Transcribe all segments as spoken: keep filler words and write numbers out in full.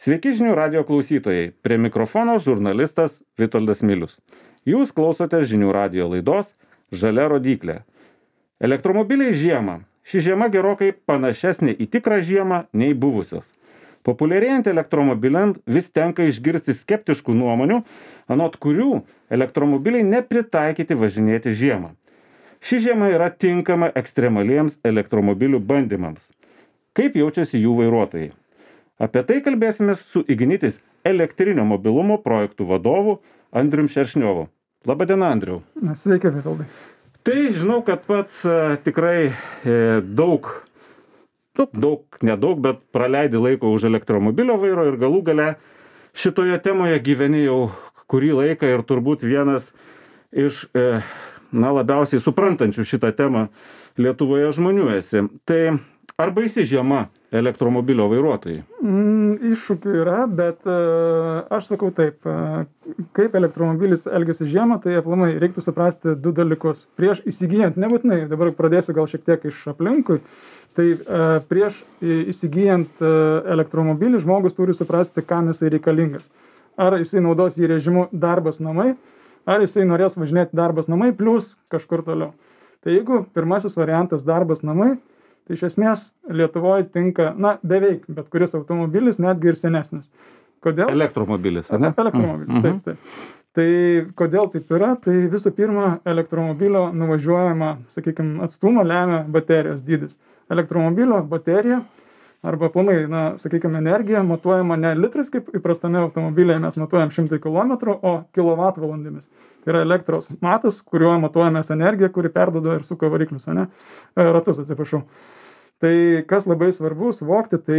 Sveiki žinių radijo klausytojai, prie mikrofono žurnalistas Vitoldas Milius. Jūs klausote žinių radijo laidos Žalia rodyklė. Elektromobiliai žiemą. Ši žiema gerokai panašesnė į tikrą žiemą nei buvusios. Populiarėjant elektromobiliam vis tenka išgirsti skeptiškų nuomonių, anot kurių elektromobiliai nepritaikyti važinėti žiemą. Ši žiema yra tinkama ekstremaliems elektromobilių bandymams. Kaip jaučiasi jų vairuotojai? Apie tai kalbėsime su Ignitis elektrinio mobilumo projektų vadovu Andrium Šeršniovu. Labadiena, Andriau. Sveiki, Vitoldai. Tai žinau, kad pats a, tikrai e, daug, daug, daug, nedaug, bet praleidi laiko už elektromobilio vairo ir galų gale šitoje temoje gyveni jau kurį laiką ir turbūt vienas iš e, na, labiausiai suprantančių šitą temą Lietuvoje žmonių esi. Tai ar baisi žiema elektromobilio vairuotojai? Mm, iššūkių yra, bet uh, aš sakau taip, uh, kaip elektromobilis elgiasi žiemą, tai aplamai reiktų suprasti du dalykus. Prieš įsigijant, nebūtinai, dabar pradėsiu gal šiek tiek iš aplinkui, tai uh, prieš įsigijant uh, elektromobilį žmogus turi suprasti, kam jisai reikalingas. Ar jisai naudos jį režimu darbas namai, ar jisai norės važinėti darbas namai plus kažkur toliau. Tai jeigu pirmasis variantas darbas namai, tai iš esmės Lietuvoje tinka, na, beveik, bet kuris automobilis, netgi ir senesnis. Kodėl? Elektromobilis, ar ne? Elektromobilis, mm-hmm. taip, taip. Tai kodėl taip yra? Tai visų pirma, elektromobilio nuvažiuojama, sakykime, atstumą lemia baterijos dydis. Elektromobilio baterija arba aplamai, na, sakykime, energija matuojama ne litrais, kaip įprastame automobilyje mes matuojam šimtai kilometrų, o kilovatvalandėmis. Tai yra elektros matas, kuriuo matuojamės energiją, kuri perduoda ir suka variklius, ne? Ratus, atsiprašau. Tai kas labai svarbu suvokti, tai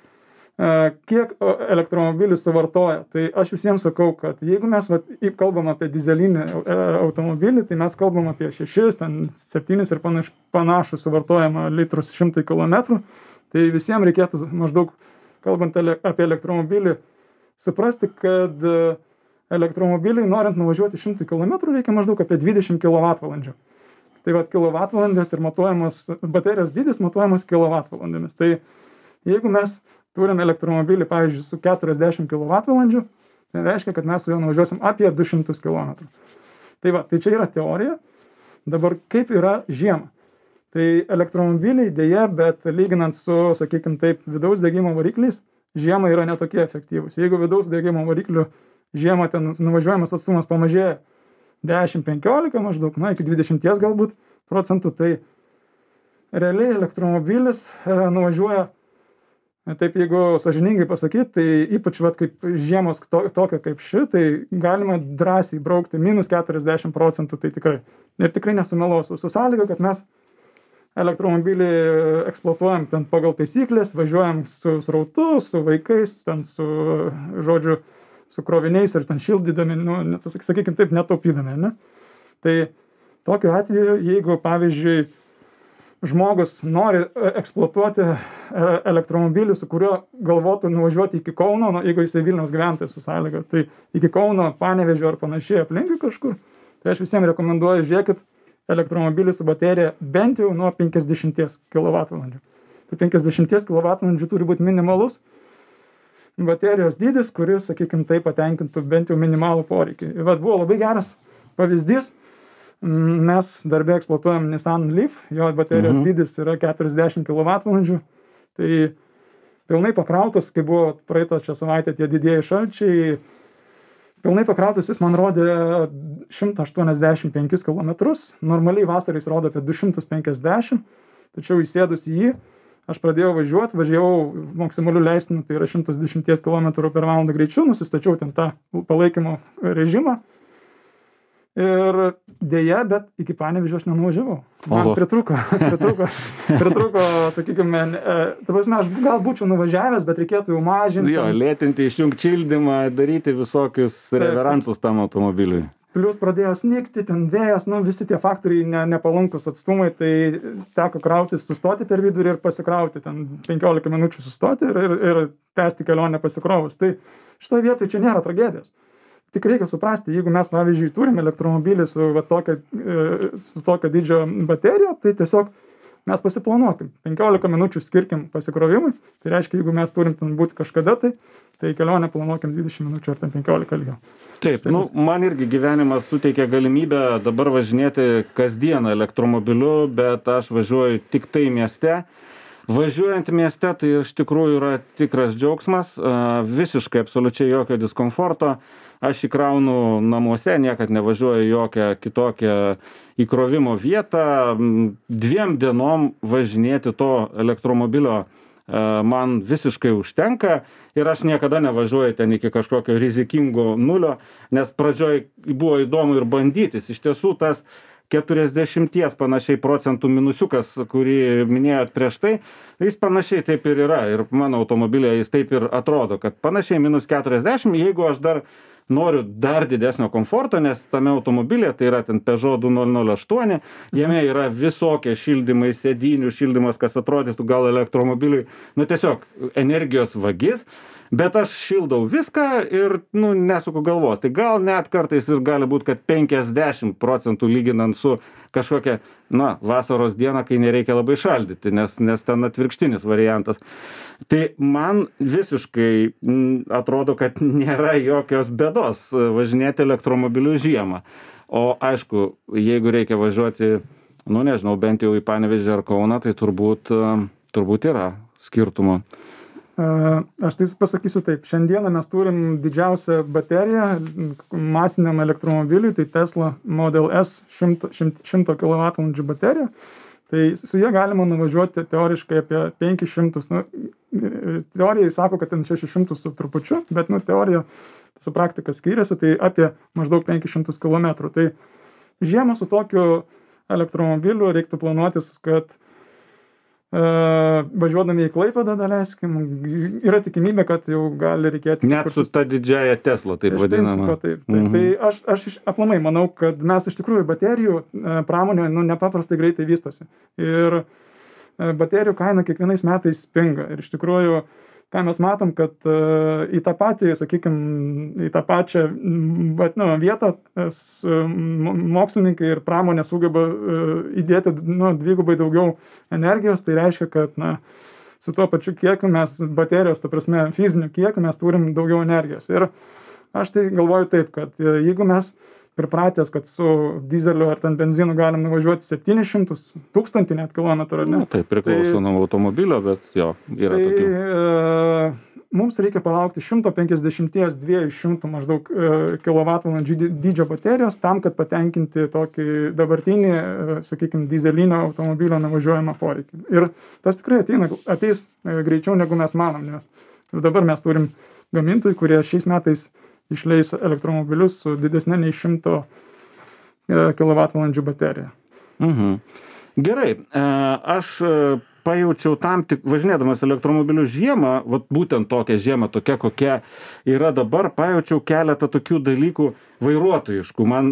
kiek elektromobilis suvartoja. Tai aš visiems sakau, kad jeigu mes vat, kalbam apie dizelinį automobilį, tai mes kalbam apie šešis, ten septynis ir panaš, panašų suvartojamą litrus šimtai kilometrų. Tai visiems reikėtų maždaug, kalbant apie elektromobilį, suprasti, kad elektromobiliai, norint nuvažiuoti šimtą kilometrų, reikia maždaug apie dvidešimt kilovatvalandžių. Tai vat kilovatvalandės ir matuojamas, baterijos dydis matuojamas kilovatvalandėmis. Tai jeigu mes turime elektromobilį, pavyzdžiui, su keturiasdešimt kilovatvalandžių, tai reiškia, kad mes su juo nuvažiuosim apie du šimtus kilometrų. Tai va, tai čia yra teorija. Dabar kaip yra žiema? Tai elektromobiliai dėja, bet lyginant su, sakykime taip, vidaus degimo varikliais, žiema yra netokie efektyvūs. Jeigu vidaus degimo variklių žiemą ten nuvažiuojamas atstumas pamažėja dešimt penkiolika maždaug, na, iki dvidešimt galbūt procentų, tai realiai elektromobilis e, nuvažiuoja, taip jeigu sąžiningai pasakyti, tai ypač vat, kaip žiemos to, tokia kaip ši, tai galima drąsiai braukti minus keturiasdešimt procentų, tai tikrai. Ir tikrai nesumeluosiu, su sąlyga, kad mes elektromobilį eksploatuojam ten pagal taisyklės, važiuojam su srautu, su vaikais, ten su, žodžiu, su kroviniais ir ten šildydami, nu, net, sakykime taip, netaupydami, ne? Tai tokiu atveju, jeigu, pavyzdžiui, žmogus nori eksploatuoti elektromobilį, su kuriuo galvotų nuvažiuoti iki Kauno, nu, jeigu jisai Vilniaus gyventojas su sąlyga, tai iki Kauno, Panevėžio ar panašiai aplinkui kažkur, tai aš visiems rekomenduoju, žiūrėkit, elektromobilį su baterija bent jau nuo penkiasdešimt kilovatvalandžių. Tai penkiasdešimt kilovatvalandžių turi būti minimalus baterijos dydis, kuris, sakykime, tai patenkintų bent jau minimalų poreikį. Vat buvo labai geras pavyzdys. Mes darbė eksploatuojam Nissan Leaf, jo baterijos mhm. dydis yra keturiasdešimt kilovatvalandžių. Tai pilnai pakrautas, kai buvo praeitą čia savaitę tie didieji šalčiai, pilnai pakrautas jis man rodė šimtą aštuoniasdešimt penkis kilometrus, normaliai vasarais rodo apie du šimtus penkiasdešimt, tačiau įsėdus į jį, aš pradėjau važiuoti, važiavau maksimaliu leistinu, tai yra šimtas dešimt kilometrų per valandą greičiu, nusistačiau ten tą palaikymo režimą. Ir dėja, bet iki Panevėžio aš nenuvažiavau. Man Oho. pritruko, pritruko, pritruko, sakykime, ta prasme, aš gal būčiau nuvažiavęs, bet reikėtų jau mažinti. Jo, lėtinti, išjungti šildymą, daryti visokius reveransus tam automobiliui. Plius pradėjo snigti, ten vėjas, nu, visi tie faktoriai ne, nepalankus atstumai, tai teko krautis, sustoti per vidurį ir pasikrauti, ten penkiolika minučių sustoti ir, ir, ir tęsti kelionę pasikrovus. Tai šitoje vietoje čia nėra tragedijos. Tik reikia suprasti, jeigu mes, pavyzdžiui, turime elektromobilį su, va, tokio, su tokio dydžio baterija, tai tiesiog mes pasiplanuokim, penkiolika minučių skirkim pasikrovimui, tai reiškia, jeigu mes turim ten būti kažkada, tai, tai kelionę planuokim dvidešimt minučių ar ten penkiolika ilgiau. Taip, nu, man irgi gyvenimas suteikia galimybę dabar važinėti kasdieną elektromobiliu, bet aš važiuoju tik tai mieste. Važiuojant mieste, tai iš tikrųjų yra tikras džiaugsmas, visiškai absoliučiai jokio diskomforto. Aš įkraunu namuose, niekad nevažiuoju jokią kitokią įkrovimo vietą. Dviem dienom važinėti to elektromobilio man visiškai užtenka ir aš niekada nevažiuoju ten iki kažkokio rizikingo nulio, nes pradžioj buvo įdomu ir bandytis. Iš tiesų tas keturiasdešimties panašiai procentų minusiukas, kurį minėjot prieš tai, jis panašiai taip ir yra. Ir mano automobilėje jis taip ir atrodo, kad panašiai minus keturiasdešimt, jeigu aš dar noriu dar didesnio komforto, nes tame automobilėje, tai yra ten Peugeot du nulis nulis aštuoni, jame yra visokie šildymai, sėdynių šildymas, kas atrodytų gal elektromobiliui, nu tiesiog energijos vagis. Bet aš šildau viską ir, nu, nesuku galvos. Tai gal net kartais ir gali būti, kad penkiasdešimt procentų lyginant su kažkokia, na, vasaros diena, kai nereikia labai šaldyti, nes, nes ten atvirkštinis variantas. Tai man visiškai m, atrodo, kad nėra jokios bėdos važinėti elektromobiliu žiemą. O aišku, jeigu reikia važiuoti, nu, nežinau, bent jau į Panevėžį ar Kauną, tai turbūt, turbūt yra skirtumo. Aš tai pasakysiu taip, šiandieną mes turim didžiausią bateriją masiniam elektromobiliui, tai Tesla Model S šimto kilovatvalandžių baterija, tai su jie galima nuvažiuoti teoriškai apie penkis šimtus, nu, teorijai sako, kad ten šešis šimtus su trupučiu, bet, nu, teorija su praktika skiriasi, tai apie maždaug penkis šimtus kilometrų. Tai žiemą su tokiu elektromobiliu reiktų planuotis, kad Uh, važiuodami į Klaipėdą, daleiskim, yra tikimybė, kad jau gali reikėti... Net su ta didžiaja Tesla, taip vadinama. Principo, taip. taip. Mhm. Tai aš, aš aplamai manau, kad mes iš tikrųjų baterijų pramonė, nu, nepaprastai greitai vystosi. Ir baterijų kaina kiekvienais metais pinga. Ir iš tikrųjų, ką mes matom, kad uh, į tą patį, sakykime, į tą pačią bet, nu, vietą mokslininkai ir pramonė sugeba uh, įdėti, nu, dvigubai daugiau energijos, tai reiškia, kad, na, su tuo pačiu kiekiu mes baterijos, ta prasme, fiziniu kiekiu mes turim daugiau energijos. Ir aš tai galvoju taip, kad jeigu mes pripratęs, kad su dizeliu ar ten benzinu galim nuvažiuoti septynis šimtus, tūkstantį net kilometrų, ne? Nu, tai priklauso tai, nuo automobilio, bet jo, yra tai, tokių. E, mums reikia palaukti šimto penkiasdešimt iki dviejų šimtų maždaug e, kilovatvalandžių dydžio baterijos tam, kad patenkinti tokį dabartinį, e, sakykime, dizelinio automobilio nuvažiuojamą poreikį. Ir tas tikrai ateina, ateis e, greičiau negu mes manom, nes dabar mes turim gamintojų, kurie šiais metais išleis elektromobilius su didesnė nei šimto kilovatvalandžių baterija. Mhm. Gerai, aš pajaučiau tam tik, važinėdamas elektromobiliu žiemą, vat būtent tokia žiema, tokia kokia yra dabar, pajaučiau keletą tokių dalykų vairuotojiškų. Man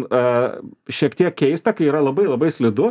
šiek tiek keista, kai yra labai labai slidu,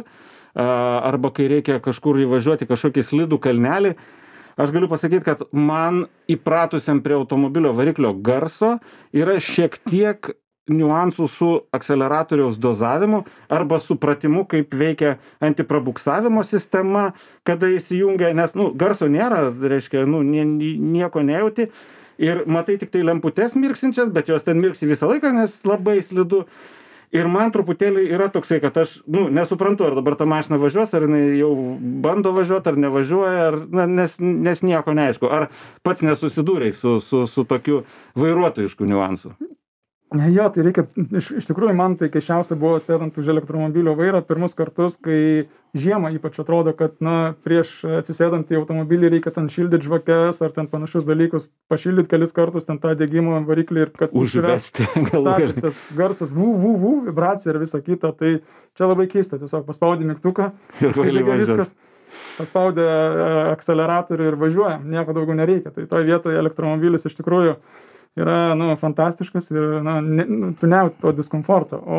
arba kai reikia kažkur įvažiuoti kažkokį slidų kalnelį. Aš galiu pasakyti, kad man įpratusiam prie automobilio variklio garso yra šiek tiek niuansų su akceleratoriaus dozavimu arba supratimu, kaip veikia antiprabuksavimo sistema, kada įsijungia, nes, nu, garso nėra, reiškia, nu, nieko nejauti ir matai tik tai lemputes mirksinčias, bet jos ten mirksi visą laiką, nes labai slidu. Ir man truputėlį yra toksai, kad aš, nu, nesuprantu, ar dabar ta mašina važiuos, ar jinai jau bando važiuoti, ar nevažiuoja, ar, na, nes, nes nieko neaišku. Ar pats nesusidūrei su, su, su tokiu vairuotojišku niuansu? Jo, tai reikia, iš, iš tikrųjų man tai keisčiausia buvo sėdant už elektromobilio vairą pirmus kartus, kai žiemą ypač atrodo, kad, na, prieš atsisėdant į automobilį reikia ten šildyti žvakes ar ten panašius dalykus, pašildyti kelis kartus ten tą degimo variklį ir kad užvesti tas garsas, vų, vų, vų, vibracija ir visa kita, tai čia labai keista, tiesiog paspaudė mygtuką ir viskas, paspaudė akceleratorių ir važiuojam, nieko daugiau nereikia, tai toje vietoje elektromobilis iš tikrųjų yra, nu, fantastiškas ir, na, ne, tu nejauti to diskomforto. O,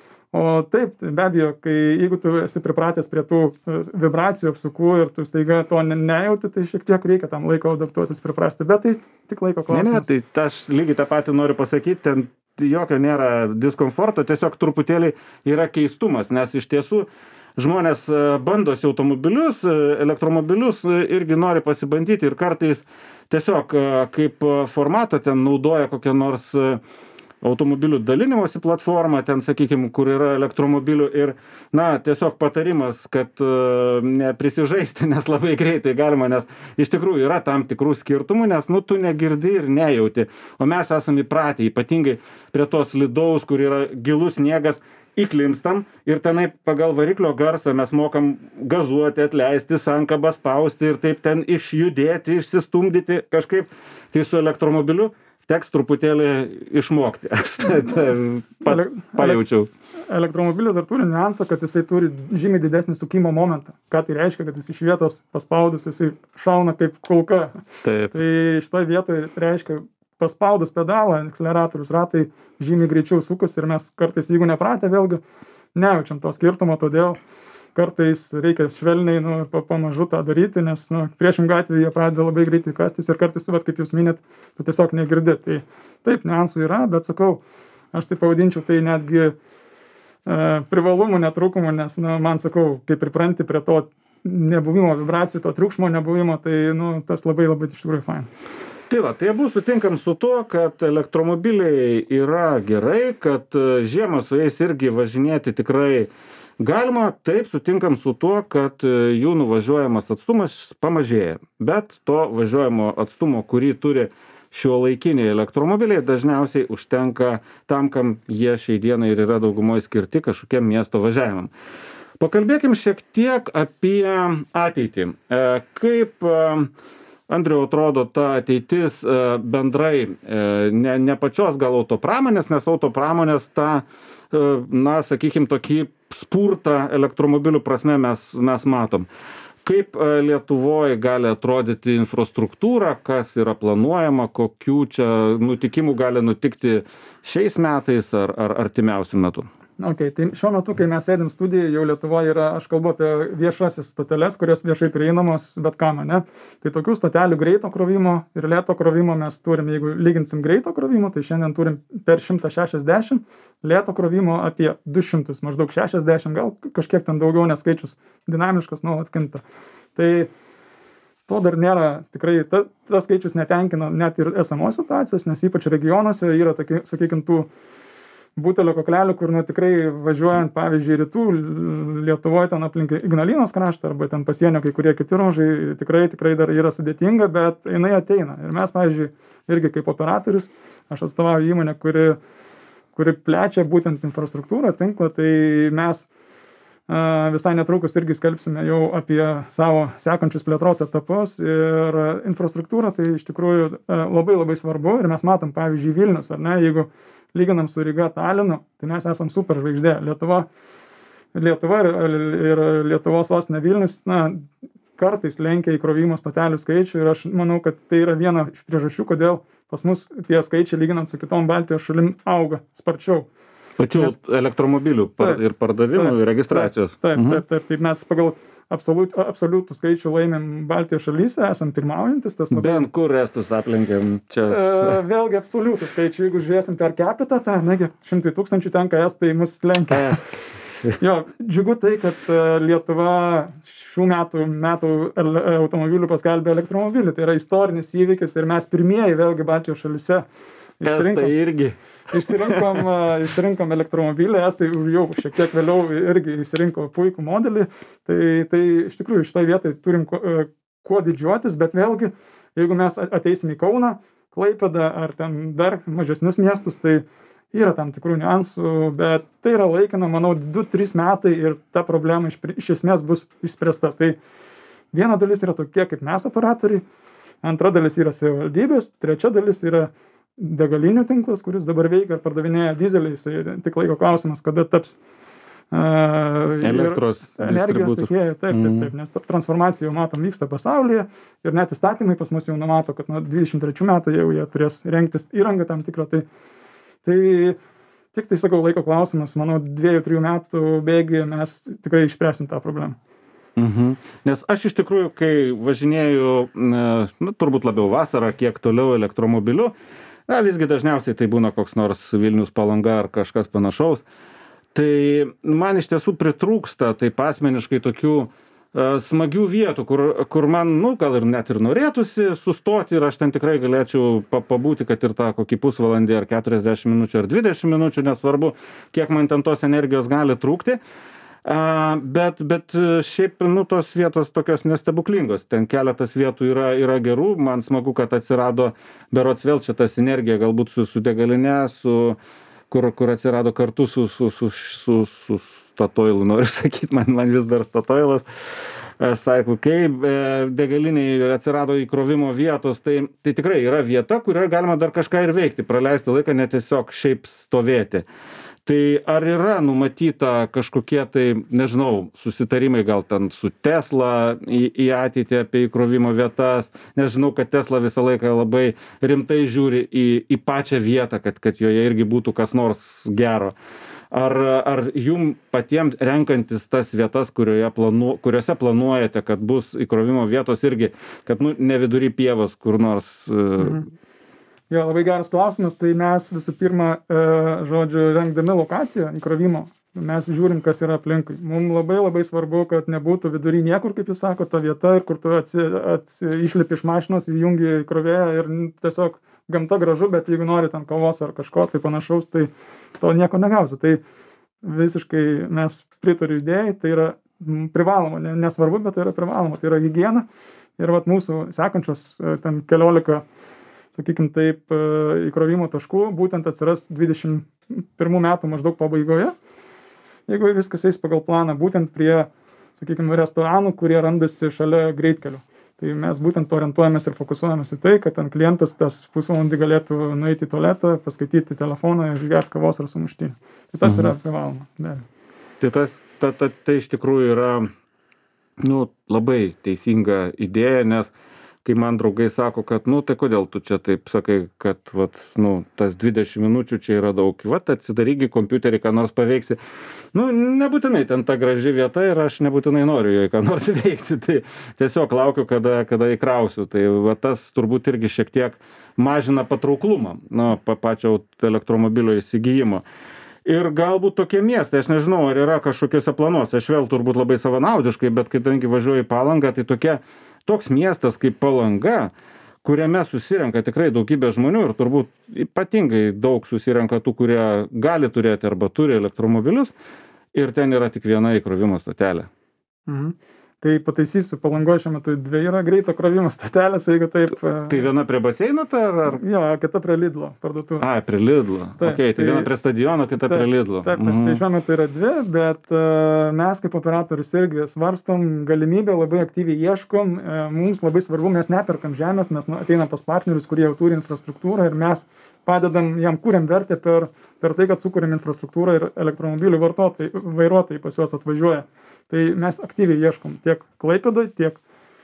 o taip, be abejo, kai jeigu tu esi pripratęs prie tų vibracijų apsukų ir tu staiga to ne, nejauti, tai šiek tiek reikia tam laiko adaptuotis, priprasti, bet tai tik laiko klausimas. Ne, ne, tai aš lygiai tą patį noriu pasakyti, ten jokio nėra diskomforto, tiesiog truputėlį yra keistumas, nes iš tiesų žmonės bandosi automobilius, elektromobilius irgi nori pasibandyti ir kartais tiesiog kaip formatą ten naudoja kokią nors automobilių dalinimosi platformą, ten, sakykime, kur yra elektromobilių ir, na, tiesiog patarimas, kad uh, neprisižaisti, nes labai greitai galima, nes iš tikrųjų yra tam tikrų skirtumų, nes, nu, tu negirdi ir nejauti, o mes esame įpratę, ypatingai prie tos slidaus, kur yra gilus sniegas, įklimpstam ir tenai pagal variklio garsą mes mokam gazuoti, atleisti, sankabą spausti ir taip ten išjudėti, išsistumdyti kažkaip, tai su elektromobiliu teks truputėlį išmokti. Aš tai, tai pats pajaučiau. Elektromobilis dar turi niuansą, kad jisai turi žymiai didesnį sukimo momentą. Ką tai reiškia, kad jis iš vietos paspaudus, jisai šauna kaip kulka. Taip. Tai šitoje vietoje reiškia, paspaudus pedalą, akceleratorius ratai žymiai greičiau sukus ir mes kartais, jeigu nepratę, vėlgi nejaučiam to skirtumo, todėl kartais reikia švelniai, nu, pamažu tą daryti, nes, nu, priešingą atveju jie pradeda labai greitai kastis ir kartais, vat, kaip jūs minėt, tu tiesiog negirdi. Tai taip, niuansų yra, bet sakau, aš tai pavadinčiau tai netgi e, privalumų netrūkumų, nes, nu, man sakau, kai pripranti prie to nebuvimo vibracijų, to triukšmo nebuvimo, tai, nu, tas labai labai iš tikrųjų fain. Tai va, tai abu sutinkam su tuo, kad elektromobiliai yra gerai, kad žiemą su jais irgi važinėti tikrai galima, taip sutinkam su tuo, kad jų nuvažiuojamas atstumas pamažėja, bet to važiuojamo atstumo, kurį turi šiuolaikiniai elektromobiliai, dažniausiai užtenka tam, kam jie šiai dienai ir yra daugumoje skirti kažkokiam miesto važiavimam. Pakalbėkim šiek tiek apie ateitį. Kaip, Andriau, atrodo ta ateitis bendrai, ne, ne pačios gal autopramonės, nes autopramonės tą, na, sakykim, tokį spurtą elektromobilių prasme mes, mes matom. Kaip Lietuvoje gali atrodyti infrastruktūra, kas yra planuojama, kokių čia nutikimų gali nutikti šiais metais ar, ar artimiausių metų? Ok, tai šiuo metu, kai mes sėdim studijoje, jau Lietuvoje yra, aš kalbu apie viešasis stoteles, kurios viešai prieinamos bet kam, ne? Tai tokių stotelių greito krovimo ir lėto krovimo mes turim, jeigu lyginsim greito krovimo, tai šiandien turim per šimtą šešiasdešimt, lėto krovimo apie du šimtus, maždaug šešiasdešimt, gal kažkiek ten daugiau, nes skaičius dinamiškas nuolat kinta. Tai to dar nėra, tikrai, ta, tas skaičius netenkina net ir esamos situacijos, nes ypač regionuose yra, tokie, sakykime, tų butelio koklelių, kur, nu, tikrai važiuojant, pavyzdžiui, rytų Lietuvoje, ten aplink Ignalinos kraštą, arba ten pasienio kai kurie kiti ruožai, tikrai, tikrai dar yra sudėtinga, bet jinai ateina. Ir mes, pavyzdžiui, irgi kaip operatorius, aš atstovauju įmonę, kuri, kuri plečia būtent infrastruktūrą, tinklą, tai mes a, visai netrukus irgi skelbsime jau apie savo sekančius plėtros etapus ir infrastruktūra, tai iš tikrųjų a, labai labai svarbu ir mes matom, pavyzdžiui, Vilnius, ar ne, jeigu lyginam su Ryga, Talinu, tai mes esam super žvaigždė. Lietuva, Lietuva ir, ir Lietuvos sostinė Vilnius, na, kartais lenkia įkrovimo stotelių skaičių ir aš manau, kad tai yra viena iš priežasčių, kodėl pas mus tie skaičiai, lyginant su kitom Baltijos šalim, auga sparčiau. Pačių Nes, elektromobilių par, taip, ir pardavimų, taip, ir registracijos. Taip, taip, taip, taip, taip, mes pagal absoliut, absoliutų skaičių laimėm Baltijos šalyse, esam pirmaujantis. Tas labai... Bent kur estus aplenkėm čia? E, vėlgi absoliutų skaičių, jeigu žiūrėsim per capita, tai negi šimtai tūkstančių tenka estai mus lenkia. Jo, džiugu tai, kad Lietuva šių metų, metų automobilių paskelbė elektromobilį. Tai yra istorinis įvykis ir mes pirmieji vėlgi Baltijos šalyse Estai irgi. Išsirinkom, išsirinkom elektromobilį, estai jau šiek tiek vėliau irgi išsirinko puikų modelį. Tai, tai iš tikrųjų šitoje vietoje turim kuo, kuo didžiuotis, bet vėlgi, jeigu mes ateisim į Kauną, Klaipėdą ar ten dar mažesnius miestus, tai yra tam tikrų niuansų, bet tai yra laikina, manau, du trys metai ir ta problema iš, iš esmės bus išspręsta. Tai viena dalis yra tokie kaip mes operatoriai, antra dalis yra savivaldybės, trečia dalis yra degalinių tinklas, kuris dabar veikia ir pardavinėja dizeliais, ir tik laiko klausimas, kada taps uh, elektros energijos tiekėjai. Taip, taip, taip, nes transformacija jau matom vyksta pasaulyje ir net įstatymai pas mus jau numato, kad nuo dvidešimt trečių metų jau jie turės rengtis įrangą tam tikrą. Tai, tai tik tai sakau laiko klausimas, manau, dviejų, trijų metų bėgyje mes tikrai išspręsim tą problemą. Mhm. Nes aš iš tikrųjų, kai važinėju, nu, turbūt labiau vasarą, kiek toliau elektromobiliu, na, visgi dažniausiai tai būna koks nors Vilnius Palanga ar kažkas panašaus, Tai man iš tiesų pritrūksta taip asmeniškai tokių uh, smagių vietų, kur, kur man, nu, gal ir net ir norėtųsi sustoti ir aš ten tikrai galėčiau pa, pabūti, kad ir tą kokį pusvalandį ar keturiasdešimt minučių ar dvidešimt minučių, nesvarbu, kiek man ten tos energijos gali trūkti. Uh, bet, bet šiaip, nu, tos vietos tokios nestebuklingos. Ten keletas vietų yra, yra gerų. Man smagu, kad atsirado berods vėl čia ta sinergija, galbūt su, su degaline, su, kur, kur atsirado kartu su, su, su, su, su Statoilu, noriu sakyti, man, man vis dar Statoilas. Cycle K, degaliniai atsirado įkrovimo vietos, tai, tai tikrai yra vieta, kurioje galima dar kažką ir veikti, praleisti laiką, ne tiesiog šiaip stovėti. Tai ar yra numatyta kažkokie tai, nežinau, susitarimai gal ten su Tesla į, į ateitį apie įkrovimo vietas? Nežinau, kad Tesla visą laiką labai rimtai žiūri į, į pačią vietą, kad, kad joje irgi būtų kas nors gero. Ar, ar jum patiems renkantis tas vietas, kurioje planu, kuriuose planuojate, kad bus įkrovimo vietos irgi, kad nu, ne vidury pievos kur nors... Mhm. Jo, labai geras klausimas. Tai mes visų pirma, e, žodžiu, rengdami lokaciją įkrovimo, mes žiūrim, kas yra aplinkui. Mums labai labai svarbu, kad nebūtų vidury niekur, kaip jūs sako, ta vieta, kur tu atsi, atsi, išlipi iš mašinos, įjungi įkrovėją ir tiesiog gamta gražu, bet jeigu nori ten kavos ar kažko tai panašaus, tai to nieko negausi. Tai visiškai mes pritariu idėjai, tai yra privaloma, nesvarbu, bet tai yra privaloma, tai yra higiena. Ir vat mūsų sekančios ten keliolika, sakykim taip, įkrovimo taškų būtent atsiras dvidešimt pirmų metų maždaug pabaigoje, jeigu viskas eis pagal planą, būtent prie, sakykim, restoranų, kurie randasi šalia greitkelių. Tai mes būtent orientuojamės ir fokusuojamės į tai, kad ten klientas tas pusvalandį galėtų nueiti į tualetą, paskaityti telefoną, išgerti kavos ar sumuštinį. Tai tas mhm. yra privaloma. Ne. Tai tas, ta, ta, tai iš tikrųjų yra, nu, labai teisinga idėja, nes kai man draugai sako, kad, nu, tai kodėl tu čia taip sakai, kad, vat, nu, tas dvidešimt minučių čia yra daug, vat, atsidarygi kompiuterį, ką nors paveiksi. Nu, nebūtinai ten ta graži vieta ir aš nebūtinai noriu joje ką nors veikti, tai tiesiog laukiu, kada, kada įkrausiu. Tai va, tas turbūt irgi šiek tiek mažina patrauklumą, nu, pa, pačio elektromobilio įsigijimo. Ir galbūt tokie miestai, aš nežinau, ar yra kažkokiuose planuose, aš vėl turbūt labai savanaudiškai, bet kadangi važiuoju į Palangą, tai tokie toks miestas kaip Palanga, kuriame susirenka tikrai daugybė žmonių ir turbūt ypatingai daug susirenka tų, kurie gali turėti arba turi elektromobilius ir ten yra tik viena įkrovimo stotelė. Mhm. Tai pataisysiu, Palangoje šiuo metu dvi yra greito krovimo stotelės, jeigu taip... Tai viena prie baseino, tai ar... ar... Jo, kita prie Lidlo parduotuvės. A, prie Lidlo. Taip, okay, tai, tai viena prie stadiono, kita taip, prie Lidlo. Taip, taip, mhm. Tai šiuo metu yra dvi, bet uh, mes kaip operatorius irgi svarstom galimybę, labai aktyviai ieškom. Uh, mums labai svarbu, mes neperkam žemės, mes ateinam pas partnerius, kurie jau turi infrastruktūrą ir mes padedam, jam kūrėm vertę per, per tai, kad sukūrėm infrastruktūrą ir elektromobilių vartotojai, vairuotojai pas juos atvažiuoja. Tai mes aktyviai ieškom tiek Klaipėdoj, tiek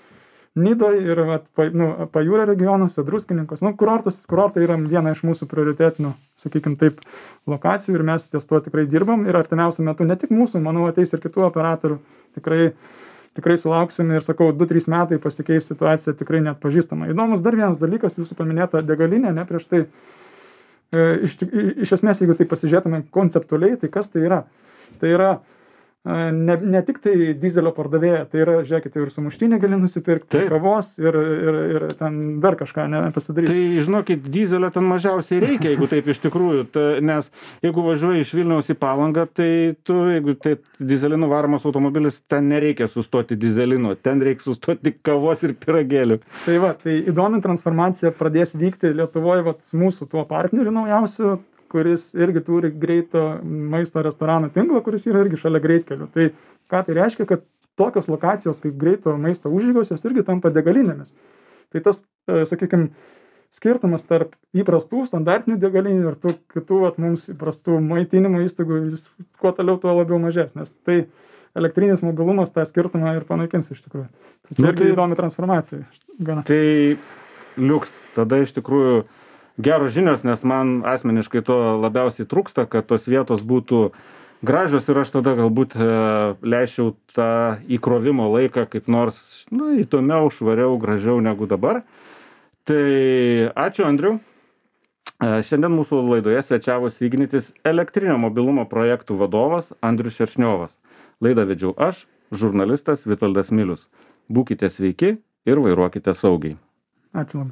Nidoj ir vat, pa, nu, pajūrio regionuose, Druskininkos. Nu, kurortus, kurortai yra viena iš mūsų prioritetinių, sakykim taip, lokacijų ir mes ties tuo tikrai dirbam ir artimiausiu metu ne tik mūsų, manau, ateis ir kitų operatorių. Tikrai, tikrai sulauksim ir sakau, du trys metai pasikeis situacija tikrai net pažįstama. Įdomus dar vienas dalykas, jūsų paminėta degalinė, ne prieš tai. E, iš, iš esmės, jeigu tai pasižiūrėtume konceptualiai, tai kas tai yra? Tai yra Ne, ne tik tai dizelio pardavėja, tai yra, žiūrėkite, ir sumuštinį gali nusipirkti, kavos ir, ir, ir ten dar kažką ne, pasidaryti. Tai, žinokit, dizelio ten mažiausiai reikia, jeigu taip iš tikrųjų, ta, nes jeigu važiuoji iš Vilniaus į Palangą, tai tu, jeigu tai dizelinu varomas automobilis, ten nereikia sustoti dizelino, ten reikia sustoti kavos ir pyragėlių. Tai va, tai įdomi transformacija pradės vykti Lietuvoje, va, mūsų tuo partneriu naujausiu, kuris irgi turi greito maisto restoranų tinklą, kuris yra irgi šalia greitkelių. Tai ką tai reiškia, kad tokios lokacijos kaip greito maisto užeigos, jos irgi tampa degalinėmis. Tai tas, sakykime, skirtumas tarp įprastų standartinių degalinių ir tų kitų vat, mums įprastų maitinimo įstaigų, jis kuo toliau, tuo labiau mažesnis. Tai elektrinis mobilumas tą skirtumą ir panaikins iš tikrųjų. Tai nu, irgi tai įdomi transformacija. Gana. Tai liuks, tada iš tikrųjų geros žinios, nes man asmeniškai to labiausiai trūksta, kad tos vietos būtų gražios ir aš tada galbūt e, leisčiau tą įkrovimo laiką kaip nors, nu, įdomiau, švariau, gražiau negu dabar. Tai ačiū, Andriau. Šiandien mūsų laidoje svečiavosi Ignitis elektrinio mobilumo projektų vadovas Andrius Šeršniovas. Laidą vedžiau aš, žurnalistas Vitoldas Milius. Būkite sveiki ir vairuokite saugiai. Ačiū labai.